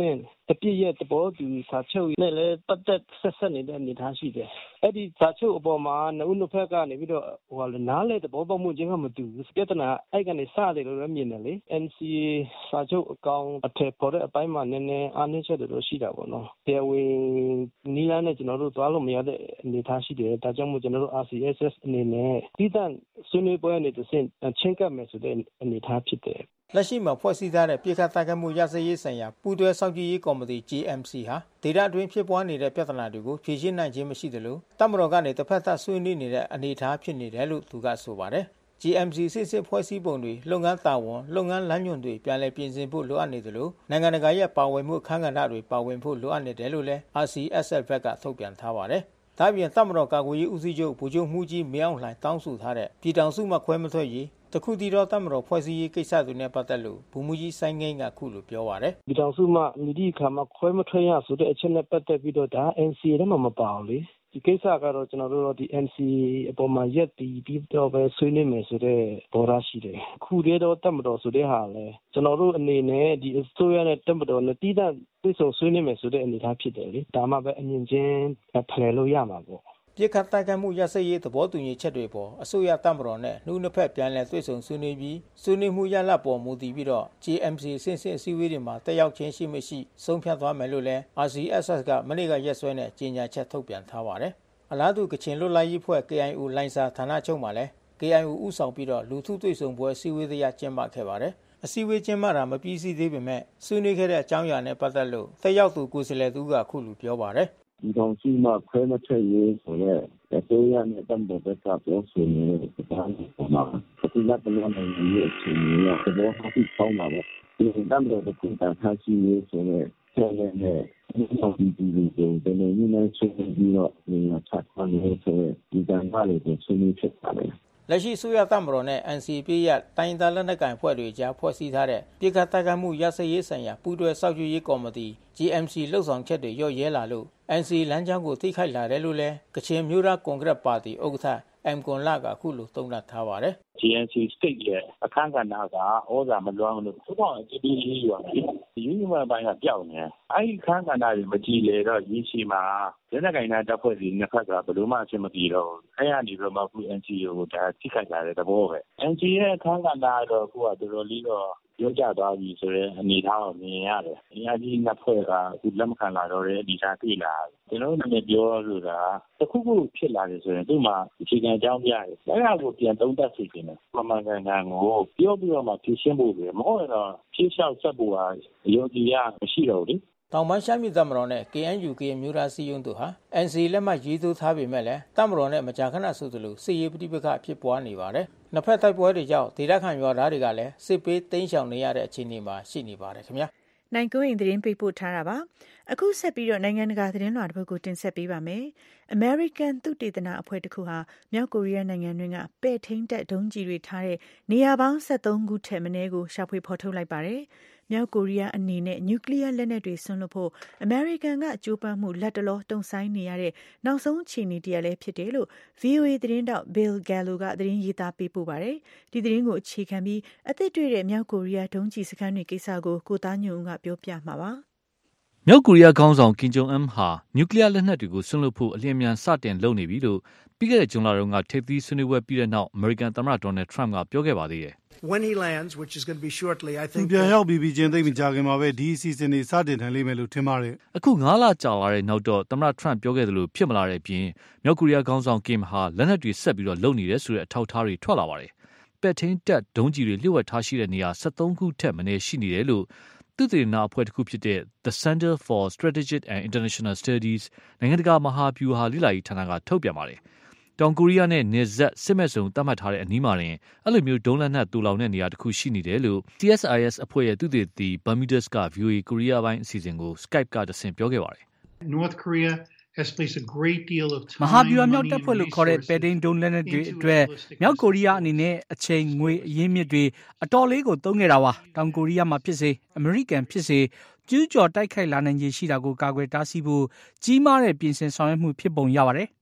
အပြည့်ရဲ့သဘောတူစာချုပ်နဲ့လည်းပတ်သက်ဆက်ဆက်နေတဲ့အနေအထားရှိတယ်။အဲ့ဒီစာချုပ်အပေါ်မှာနှစ်ဦးနှစ်ဖက်ကနေပြီးတော့ဟိုကနားလေသဘောပေါက်မှုချင်းကမတူဘူး။ပြဿနာအဲ့ကနေစတယ်လို့လည်းမြင်တယ်လေ N C A စာချုပ်အကောင်အထက်ပေါ်တဲ့အပိုင်းမှာနည်းနည်းအားနည်းချက်တွေတော့ရှိတာပေါ့နော်။တရားဝင်နီးလန်းနဲ့ကျွန်တော်တို့သွားလို့မရတဲ့အနေအထားရှိတယ်။ဒါကြောင့်မို့ကျွန်တော်တို့ R C S S အနေနဲ့တည်တံ့ဆွေးနွေးပွဲအနေနဲ့ချင်းကပ်မယ်ဆိုတဲ့အနေအထားဖြစ်တယ်။လက်ရှိမှာဖွဲ့စည်းထားတဲ့ပြည်ခတ်တိုက်ခိုက်မှုရစရေးဆိုင်ရာပူးတွဲစောင့်ကြည့်ရေးကော်မတီ J M C ဟာဒေသအတွင်းဖြစ်ပွားနေတဲ့ပြဿနာတွေကိုဖြေရှင်းနိုင်ခြင်းမရှိသလိုတပ်မတော်ကနေတစ်ဖက်သက်ဆွေးနွေးနေတဲ့အနေအထားဖြစ်နေတယ်လို့သူကဆိုပါတယ်။ J M C စစ်စစ်ဖွဲ့စည်းပုံတွေလုပ်ငန်းတာဝန်လုပ်ငန်းလမ်းညွှန်တွေပြန်လည်ပြင်ဆင်ဖို့လိုအပ်နေသလိုနိုင်ငံတကာရဲ့ပါဝင်မှုအခမ်းကဏ္ဍတွေပါဝင်ဖို့လိုအပ်နေတယ်လို့လည်း R C S S ဘက်ကထုတ်ပြန်ထားပါတယ်။ဒါ့အပြင်တပ်မတော်ကာကွယ်ရေးဦးစီးချုပ်ဗိုလ်ချုပ်မှုကြီးမင်းအောင်လှိုင်တောင်းဆိုထားတဲ့ပြည်ထောင်စုမှခွဲမထွက်ရေးတခုတည်းသောတပ်မတော်ဖွဲ့စည်းရေးကိစ္စတွေနဲ့ပတ်သက်လို့ဗိုလ်မှူးကြီးစိုင်းငိမ့်ကခုလိုပြောပါတယ်။ပြည်ထောင်စုမှမြစ်ခါမှာခွဲမထွက်ရဆိုတဲ့အချက်နဲ့ပတ်သက်ပြီးတော့ဒါ N C A ထဲမှာမပါဘူးလေ။ဒီကိစ္စကတော့ကျွန်တော်တို့ဒီ N C A အပေါ်မှာရက်တည်ပြီးတော့ပဲဆွေးနွေးမယ်ဆိုတဲ့ပေါ်ရရှိတယ်။ခုတည်းတော့တပ်မတော်ဆိုတဲ့ဟာလဲကျွန်တော်တို့အနေနဲ့ဒီအစိုးရနဲ့တပ်မတော်နဲ့တည်တံ့ပြေဆုံးဆွေးနွေးမယ်ဆိုတဲ့အနေအထားဖြစ်တယ်လေ။ဒါမှပဲအမြင်ချင်းဖလှယ်လို့ရမှာပေါ့။ပြစ်ခတ်တိုက်ခိုက်မှုရစရေးသဘောတူညီချက်တွေပေါ်အစိုးရတပ်မတော်နဲ့နှုတ်နှစ်ဖက်ပြန်လည်တွေ့ဆုံဆွေးနွေးပြီးဆွေးနွေးမှုရလဒ်ပေါ်မူတည်ပြီးတော့ J M C ဆင့်ဆင့်အစည်းအဝေးတွေမှာတက်ရောက်ခြင်းရှိမရှိဆုံးဖြတ်သွားမယ်လို့လည်း R C S S ကမနေ့ကရက်စွဲနဲ့ကြေညာချက်ထုတ်ပြန်ထားပါတယ်။အလားတူကချင်လွတ်လပ်ရေးဖွဲ့ K I O လိုင်စာဌာနချုပ်မှာလည်း K I O ဥဆောင်ပြီးတော့လူထုတွေ့ဆုံပွဲအစည်းအဝေးတရားကျင်းပခဲ့ပါတယ်။အစည်းအဝေးကျင်းပတာမပြီးစီးသေးပေမဲ့ဆွေးနွေးခဲ့တဲ့အကြောင်းအရာနဲ့ပတ်သက်လို့တက်ရောက်သူကိုယ်စားလှယ်သူကခုလိုပြောပါတယ်။ဒီတော့ရှိမှခွဲမထွက်ရေးဆိုတော့အစိုးရနဲ့တမ်ဘတ်ကပြောဆိုနေတဲ့စကားတွေမှာဒီလက်တလုံးနဲ့ဒီအချိန်ကြီးကဘောဟာပြီးပေါင်းပါပဲဒီတမ်ဘတ်ကကူတာထားရှိရေးဆိုတော့ဆယ်ရက်နဲ့ဒီလိုဒီဒီကိုတနေ့နေ့နဲ့ဆွေးနွေးပြီးတော့ဒီမှာချက်ခွန်ရေးဆိုတော့ဒီကံကလေးကိုဆွေးနွေးဖြစ်ပါတယ်လက်ရှိဆိုရတပ်မတော်နဲ့ N C A ပြည့်ရတိုင်းသားလက်နက်ကိုင်ဖွဲ့တွေကြားဖွဲ့စည်းထားတဲ့ပြည်ခတ်တိုက်ခိုက်မှုရစရေးဆိုင်ရာပူးတွဲစောင့်ကြည့်ရေးကော်မတီ J M C လှုပ်ဆောင်ချက်တွေရော့ရဲလာလို့ N C A လမ်းကြောင်းကိုထိခိုက်လာတယ်လို့လည်းကချင်မျိုးသားကွန်ဂရက်ပါတီဥက္ကဋ္ဌ M ကွန်လာကခုလိုသုံးသပ်ထားပါတယ်။ J M C state ရဲ့အခမ်းကဏ္ဍကဩဇာမလွှမ်းလို့သူကဒီဒီရေးရတယ်။ယူနီမပိုင်းကပြောက်နေ။အဲဒီအခမ်းကဏ္ဍတွေမကြည့်လေတော့ရင်းရှိမှာလက်နက်ကိုင်တပ်ဖွဲ့တွေနှစ်ဖက်ကဘယ်လိုမှအဆင်မပြေတော့အဲကနေပြီးတော့မှ N C A ကိုဒါထိခိုက်လာတဲ့သဘောပဲ။ N C A ရဲ့အခမ်းကဏ္ဍတော့အခုကတော်တော်လေးတော့ပြောကြသွားပြီဆိုတော့အနေထားကိုမြင်ရတယ်။အင်အားကြီးနှစ်ဖွဲ့ကအခုလက်မခံလာတော့တဲ့အနေထားတွေ့လာကျွန်တော်တို့လည်းပြောလို့တာတခုခုဖြစ်လာတယ်ဆိုရင်သူ့မှာအခြေခံအကြောင်းပြရတယ်။အဲဒါကိုပြန်သုံးသပ်စီခြင်းတယ်။မမှန်ကန်ကန်ကိုပြောပြီးတော့မှဖြေရှင်းဖို့ပဲမဟုတ်တော့ဖြေလျှောက်ဆက်ဖို့ဟာအယုံကြည်ရမရှိတော့ဘူးလေ။တောင်ပိုင်းရှမ်းပြည်တပ်မတော်နဲ့ K N U K မျိုးသားစီးရုံးတို့ဟာ N C A လက်မှတ်ရေးထိုးထားပေမဲ့လည်းတပ်မတော်နဲ့မကြာခဏဆိုသလိုစစ်ရေးပဋိပက္ခဖြစ်ပွားနေပါတယ်။နှစ်ဖက်တိုက်ပွဲတွေကြောင့်ဒေသခံရွာသားတွေကလည်းစစ်ပေးတိမ်းရှောင်နေရတဲ့အခြေအနေမှာရှိနေပါတယ်ခင်ဗျာ။နိုင်ကိုရင်သတင်းပေးပို့ထားတာပါ။အခုဆက်ပြီးတော့နိုင်ငံတကာသတင်းလွှာတစ်ပုဒ်ကိုတင်ဆက်ပေးပါမယ်။ American သုတေသနအဖွဲ့တစ်ခုဟာမြောက်ကိုရီးယားနိုင်ငံတွင်းကပဲ့ထိန်းတပ်ဒုံးကျည်တွေထားတဲ့နေရာပေါင်းဆက်သုံးခုထက်မနည်းကိုရှာဖွေဖော်ထုတ်လိုက်ပါတယ်။မြောက်ကိုရီးယားအနေနဲ့နျူကလ িয়ার လက်နက်တွေဆွန့်လွတ်ဖို့အမေရိကန်ကကြိုးပမ်းမှုလက်တလောတုံ့ဆိုင်းနေရတဲ့နောက်ဆုံးအခြေအနေတရလည်းဖြစ်တယ်လို့ V O A သတင်းတောက် Bill Gallo ကသတင်းရေးသားပေးပို့ပါတယ်။ဒီသတင်းကိုအခြေခံပြီးအသစ်တွေ့တဲ့မြောက်ကိုရီးယားဒုံးကျည်စခန်းတွေကိစ္စကိုကိုသားညွန့်ကပြောပြမှာပါ။မြောက်ကိုရီးယားခေါင်းဆောင်ကင်ဂျုံအမ်ဟာနျူကလ িয়ার လက်နက်တွေကိုဆွန့်လွတ်ဖို့အလျင်အမြန်စတင်လုပ်နေပြီလို့ပြီးခဲ့တဲ့ဇွန်လတုန်းကထိပ်သီးဆွေးနွေးပွဲပြီးတဲ့နောက်အမေရိကန်သမ္မတဒေါ်နယ်ထရမ့်ကပြောခဲ့ပါသေးတယ်။ When he lands, which is going to be shortly, I think ပြန်ရောက်ပြီးချင်းသိမကြခင်မှာပဲဒီအစီအစဉ်တွေစတင်နိုင်လိမ့်မယ်လို့ထင်ပါတယ်။အခုငါးလကြာလာတဲ့နောက်တော့သမ္မတထရမ့်ပြောခဲ့သလိုဖြစ်မလာတဲ့အပြင်မြောက်ကိုရီးယားခေါင်းဆောင်ကင်ဟာလက်နက်တွေဆက်ပြီးတော့လုပ်နေတယ်ဆိုတဲ့အထောက်အထားတွေထွက်လာပါတယ်။ပဲ့ထိန်းတပ်ဒုံးကျည်တွေလျှို့ဝှက်ထားရှိတဲ့နေရာဆက်သုံးခုထက်မနည်းရှိနေတယ်လို့သုတေသနအဖွဲ့တစ်ခုဖြစ်တဲ့ The Center for Strategic and International Studies နိုင်ငံတကာမဟာဗျူဟာလေ့လာရေးဌာနကထုတ်ပြန်ပါတယ်။တောင်ကိုရီးယားနဲ့နယ်စပ်စစ်မဲ့စုံသတ်မှတ်ထားတဲ့အနီးမှာတင်အဲ့လိုမျိုးဒုံးလက်နက်တူလောင်တဲ့နေရာတစ်ခုရှိနေတယ်လို့ C S I S အဖွဲ့ရဲ့သုတေသီ Bermudez က V O A ကိုရီးယားပိုင်းအစီအစဉ်ကို Skype ကတဆင့်ပြောခဲ့ပါတယ်။ North Korea has placed a great deal of time မဟာဗျူဟာမြောက်တပ်ဖွဲ့လို့ခေါ်တဲ့ပဲ့ထိန်းဒုံးလက်နက်တွေအတွက်မြောက်ကိုရီးယားအနေနဲ့အချိန်ငွေအရင်းမြစ်တွေအတော်လေးကိုသုံးခဲ့တာပါတောင်ကိုရီးယားမှာဖြစ်စေအမေရိကန်ဖြစ်စေကျူးကျော်တိုက်ခိုက်လာနိုင်ခြေရှိတာကိုကာကွယ်တားဆီးဖို့ကြီးမားတဲ့ပြင်ဆင်ဆောင်ရွက်မှုဖြစ်ပုံရပါတယ်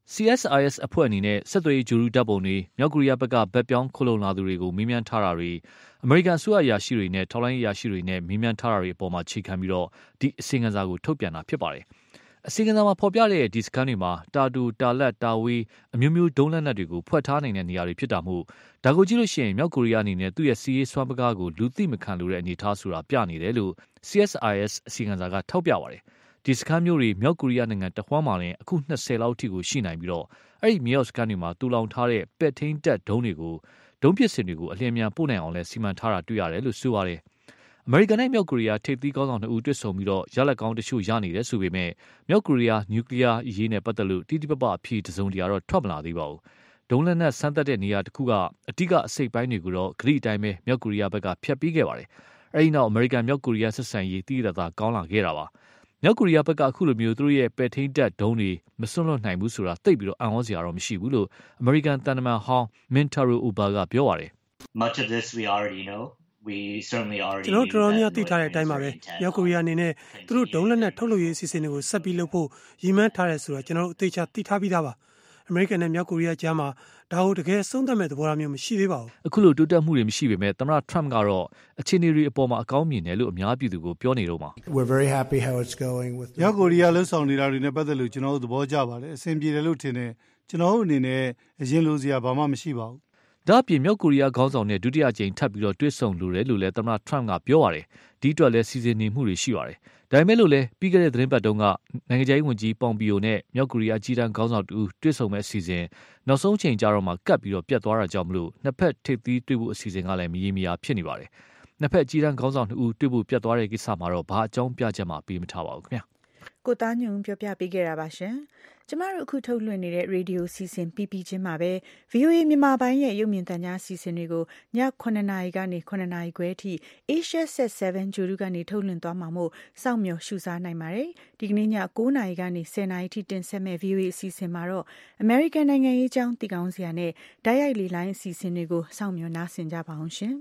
C S I S အဖွဲ့အနေနဲ့ဆက်သွယ်ရေးဂျူရီတပ်ပုံတွေမြောက်ကိုရီးယားဘက်ကဗက်ပြောင်းခုလုံလာသူတွေကိုမေးမြန်းထားတာတွေအမေရိကန်အစိုးရအရာရှိတွေနဲ့ထောက်လှမ်းရေးအရာရှိတွေနဲ့မေးမြန်းထားတာတွေအပေါ်မှာခြေခံပြီးတော့ဒီအစီအငံစာကိုထုတ်ပြန်တာဖြစ်ပါတယ်။အစီအငံစာမှာဖော်ပြတဲ့ဒီစကန်တွေမှာတာတူတာလက်တာဝေးအမျိုးမျိုးဒုံးလက်နက်တွေကိုဖွက်ထားနိုင်တဲ့နေရာတွေဖြစ်တာမို့ဒါကိုကြည့်လို့ရှိရင်မြောက်ကိုရီးယားအနေနဲ့သူ့ရဲ့စီးရေးစွမ်းပကားကိုလူသိမခံလို့တဲ့အနေအထားဆိုတာပြနေတယ်လို့ C S I S အစီအငံစာကထောက်ပြပါတယ်။ဒီစကန်မျိုးတွေမြောက်ကိုရီးယားနိုင်ငံတဝှမ်းမှာလည်းအခု၂၀လောက်အထိကိုရှိနိုင်ပြီးတော့အဲ့ဒီမြေအောက်စကန်တွေမှာတူလောင်ထားတဲ့ပက်ထိန်တက်ဒုံးတွေကိုဒုံးပစ်စင်တွေကိုအလျင်မြန်ပို့နိုင်အောင်လဲစီမံထားတာတွေ့ရတယ်လို့ဆိုပါတယ်။အမေရိကန်နဲ့မြောက်ကိုရီးယားထိပ်သီးကောင်းဆောင်နှစ်ဦးတွေ့ဆုံပြီးတော့ရလဒ်ကောင်းတချို့ရနေတယ်ဆိုပေမဲ့မြောက်ကိုရီးယားနျူကလ িয়ার အရေးနဲ့ပတ်သက်လို့တိတိပပအဖြေတစုံတရာတော့ထွက်မလာသေးပါဘူး။ဒုံးလက်နက်စမ်းသပ်တဲ့နေရာတစ်ခုကအတိကအစိတ်ပိုင်းတွေကိုတော့ဂရိအတိုင်းပဲမြောက်ကိုရီးယားဘက်ကဖျက်ပေးခဲ့ပါတယ်။အဲဒီနောက်အမေရိကန်မြောက်ကိုရီးယားဆက်ဆံရေးတိတိကျကျကောင်းလာခဲ့တာပါ။မြောက်ကိုရီးယားဘက်ကအခုလိုမျိုးသူတို့ရဲ့ပဲထိန်တက်ဒုံးတွေမစွန့်လွတ်နိုင်ဘူးဆိုတာသိပြီးတော့အံ့ဩစရာတော့မရှိဘူးလို့အမေရိကန်တန်တမန်ဟောင်း Mintaro Uba ကပြောပါတယ် Much of this we already know we certainly already ကျွန်တော်တို့တော်တော်များသိထားတဲ့အတိုင်းပါပဲမြောက်ကိုရီးယားအနေနဲ့သူတို့ဒုံးလက်နက်ထုတ်လုပ်ရေးအစီအစဉ်တွေကိုဆက်ပြီးလုပ်ဖို့ရည်မှန်းထားတယ်ဆိုတာကျွန်တော်တို့အသေးချာသိထားပြီးသားပါအမေရိကန်နဲ့မြောက်ကိုရီးယားကြားမှာဒါကိုတကယ်ဆုံးသတ်မဲ့သဘောထားမျိုးမရှိသေးပါဘူးအခုလိုတိုးတက်မှုတွေမရှိပေမဲ့သမ္မတ Trump ကတော့အခြေအနေတွေအပေါ်မှာအကောင်းမြင်တယ်လို့အများပြည်သူကိုပြောနေတော့မှာ We're very happy how it's going with မြောက်ကိုရီးယားလှုပ်ဆောင်နေတာတွေနဲ့ပတ်သက်လို့ကျွန်တော်တို့သဘောကျပါတယ်အဆင်ပြေတယ်လို့ထင်တယ်ကျွန်တော်တို့အနေနဲ့အရင်လိုစရာဘာမှမရှိပါဘူးဒါ့အပြင်မြောက်ကိုရီးယားခေါင်းဆောင်နဲ့ဒုတိယကြိမ်ထပ်ပြီးတော့တွေ့ဆုံလိုတယ်လို့လည်းသမ္မတ Trump ကပြောပါတယ်ဒီအတွက်လည်းစီစဉ်နေမှုတွေရှိပါတယ်ဒါပေမဲ့လို့လည်းပြီးခဲ့တဲ့သတင်းပတ်တုန်းကနိုင်ငံခြားရေးဝန်ကြီးပွန်ပီယိုနဲ့မြောက်ကိုရီးယားကြီးတန်းခေါင်းဆောင်တူတွေ့ဆုံမဲ့အစီအစဉ်နောက်ဆုံးချိန်ကြတော့မှကပ်ပြီးတော့ပြတ်သွားတာကြောင့်မလို့နှစ်ဖက်ထိပ်သီးတွေ့ဖို့အစီအစဉ်ကလည်းမရေမရာဖြစ်နေပါတယ်နှစ်ဖက်ကြီးတန်းခေါင်းဆောင်တူတွေ့ဖို့ပြတ်သွားတဲ့ကိစ္စမှာတော့ဘာအကြောင်းပြချက်မှပေးမထားပါဘူးခင်ဗျာကိုသားညုံပြောပြပေးခဲ့တာပါရှင်ကျမတို့အခုထုတ်လွှင့်နေတဲ့ရေဒီယိုစီစဉ်ပြီးပြီးချင်းမှာပဲ ဗွီအိုအေ မြန်မာပိုင်းရဲ့ရုပ်မြင်သံကြားစီစဉ်တွေကိုညခုနှစ်နာရီကနေခုနှစ်နာရီခွဲအထိ Asia Set 7ဂျိုရူကနေထုတ်လွှင့်သွားမှာမို့စောင့်မျှော်ရှုစားနိုင်ပါတယ်ဒီကနေ့ည9နာရီကနေ10နာရီထိတင်ဆက်မဲ့ ဗွီအိုအေ အစီအစဉ်မှာတော့ American နိုင်ငံရေးအကြောင်းသိကောင်းစရာနဲ့ဓာတ်ရိုက်လေလိုင်းအစီအစဉ်တွေကိုစောင့်မျှော်နားဆင်ကြပါအောင်ရှင်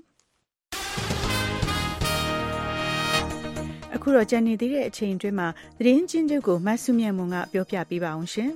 အခုတော့ကြံနေသေးတဲ့အချိန်အတွင်းမှာသတင်းချင်းချုပ်ကိုမတ်စုမြတ်မွန်ကပြောပြပေးပါအောင်ရှင်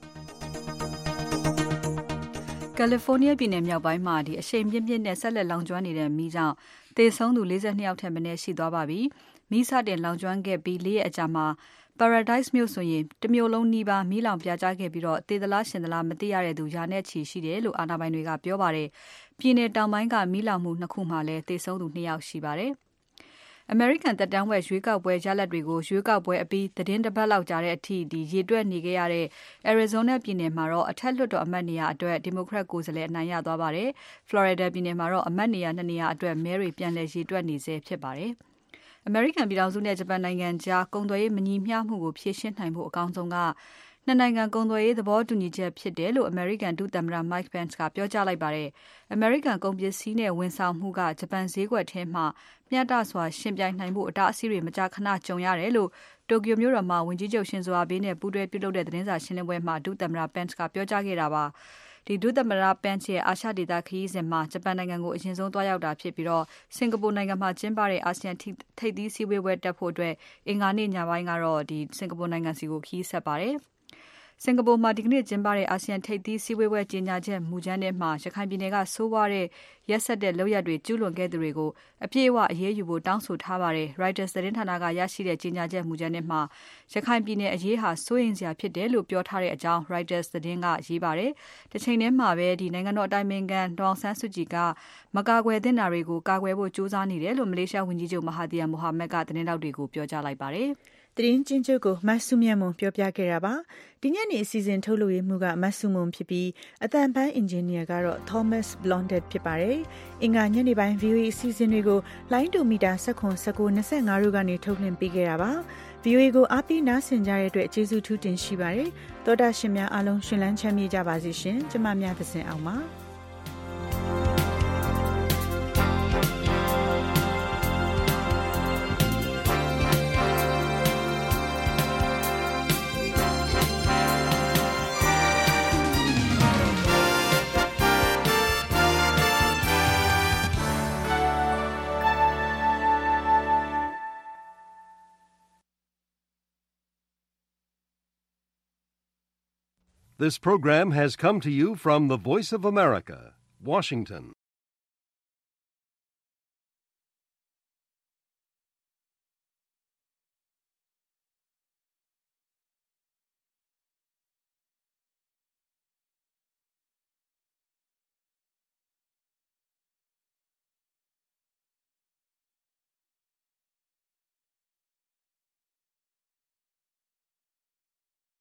။ကယ်လီဖိုးနီးယားပြည်နယ်မြောက်ပိုင်းမှာဒီအရှိန်ပြင်းပြင်းနဲ့ဆက်လက်လောင်ကျွမ်းနေတဲ့မီးကြောင့်သေဆုံးသူ၄၂ယောက်ထက်မနည်းရှိသွားပါပြီ။မီးစတင်လောင်ကျွမ်းခဲ့ပြီး၄ရက်အကြာမှာ Paradise မြို့ဆိုရင်တမျိုးလုံးနီးပါးမီးလောင်ပြာကျခဲ့ပြီးတော့တေသလားရှင်သလားမသိရတဲ့သူရာနဲ့ချီရှိတယ်လို့အာဏာပိုင်တွေကပြောပါတယ်။ပြည်နယ်တောင်ပိုင်းကမီးလောင်မှုနှစ်ခုမှာလည်းသေဆုံးသူ၂ယောက်ရှိပါတယ်။ American သက်တမ်းဝက်ရွေးကောက်ပွဲရလဒ်တွေကိုရွေးကောက်ပွဲအပြီးသတင်းတစ်ပတ်လောက်ကြာတဲ့အထိဒီရေတွက်နေခဲ့ရတဲ့ Arizona ပြည်နယ်မှာတော့အထက်လွှတ်တော်အမတ်နေရာအတွက် Democrat ကိုယ်စားလှယ်အနိုင်ရသွားပါတယ်။ Florida ပြည်နယ်မှာတော့အမတ်နေရာနှစ်နေရာအတွက်မဲတွေပြန်လည်ရေတွက်နေဆဲဖြစ်ပါတယ်။ American ပြည်ထောင်စုနဲ့ဂျပန်နိုင်ငံကြားကုန်သွယ်ရေးမညီမျှမှုကိုဖြေရှင်းနိုင်ဖို့အကောင်းဆုံးကနှစ်နိုင်ငံကုန်သွယ်ရေးသဘောတူညီချက်ဖြစ်တယ်လို့ American ဒုသမ္မတ Mike Pence ကပြောကြားလိုက်ပါတယ်။ American ကုန်ပစ္စည်းနဲ့ဝန်ဆောင်မှုကဂျပန်ဈေးကွက်ထဲမှာမျှတစွာရှင်ပြိုင်နိုင်ဖို့အတားအဆီးတွေမကြာခဏကြုံရတယ်လို့တိုကျိုမြို့တော်မှာဝန်ကြီးချုပ်ရှင်ဇိုအာဘေးနဲ့ပူးတွဲပြုလုပ်တဲ့သတင်းစာရှင်းလင်းပွဲမှာဒုသမ္မတ Pence ကပြောကြားခဲ့တာပါ။ဒီဒုသမ္မတ Pence ရဲ့အာရှဒေသခရီးစဉ်မှာဂျပန်နိုင်ငံကိုအရင်ဆုံးသွားရောက်တာဖြစ်ပြီးတော့စင်ကာပူနိုင်ငံမှာကျင်းပတဲ့အာဆီယံထိပ်သီးစည်းဝေးပွဲတက်ဖို့အတွက်အင်္ဂါနေ့ညပိုင်းကတော့ဒီစင်ကာပူနိုင်ငံစီကိုခရီးဆက်ပါတယ်။စင်ကာပူမှာဒီကနေ့ကျင်းပတဲ့အာဆီယံထိပ်သီးစည်းဝေးပွဲကြေညာချက်မူကြမ်းထဲမှာရခိုင်ပြည်နယ်ကဆိုးဝါးတဲ့ရက်စက်တဲ့လုပ်ရပ်တွေကျူးလွန်ခဲ့သူတွေကိုအပြည့်အဝအရေးယူဖို့တောင်းဆိုထားပါတယ်။ Reuters သတင်းဌာနကရရှိတဲ့ကြေညာချက်မူကြမ်းထဲမှာရခိုင်ပြည်နယ်အရေးဟာစိုးရိမ်စရာဖြစ်တယ်လို့ပြောထားတဲ့အကြောင်း Reuters သတင်းကရေးပါတယ်။တစ်ချိန်တည်းမှာပဲဒီနိုင်ငံတော်အတိုင်ပင်ခံဒေါ်အောင်ဆန်းစုကြည်ကမကာကွယ်သင့်တာတွေကိုကာကွယ်ဖို့ကြိုးစားနေတယ်လို့မလေးရှားဝန်ကြီးချုပ်မဟာသီယာမိုဟာမက်ကသတင်းတောက်တွေကိုပြောကြားလိုက်ပါတယ်။သတင်းချင်းချုပ်ကိုမတ်စုမြတ်မွန်ပြောပြခဲ့တာပါဒီညနေအစီအစဉ်ထုတ်လို့ရမှုကမတ်စုမွန်ဖြစ်ပြီးအတန်ပိုင်းအင်ဂျင်နီယာကတော့ Thomas Blondet ဖြစ်ပါတယ်အင်္ဂါညနေပိုင်း ဗွီအိုအေ အစီအစဉ်တွေကိုလိုင်းဒိုမီတာ၁၇ ၁၉ ၂၅တို့ကနေထုတ်လွှင့်ပေးခဲ့တာပါ ဗွီအိုအေကိုအားပေးနားဆင်ကြတဲ့အတွက်ကျေးဇူးထူးတင်ရှိပါတယ်သောတာရှင်များအားလုံးရှင်လန်းချမ်းမြေ့ကြပါစေရှင်ကျမများသစဉ်အောင်ပါ This program has come to you from the Voice of America, Washington.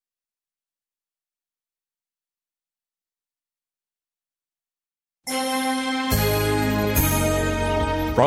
Thank you.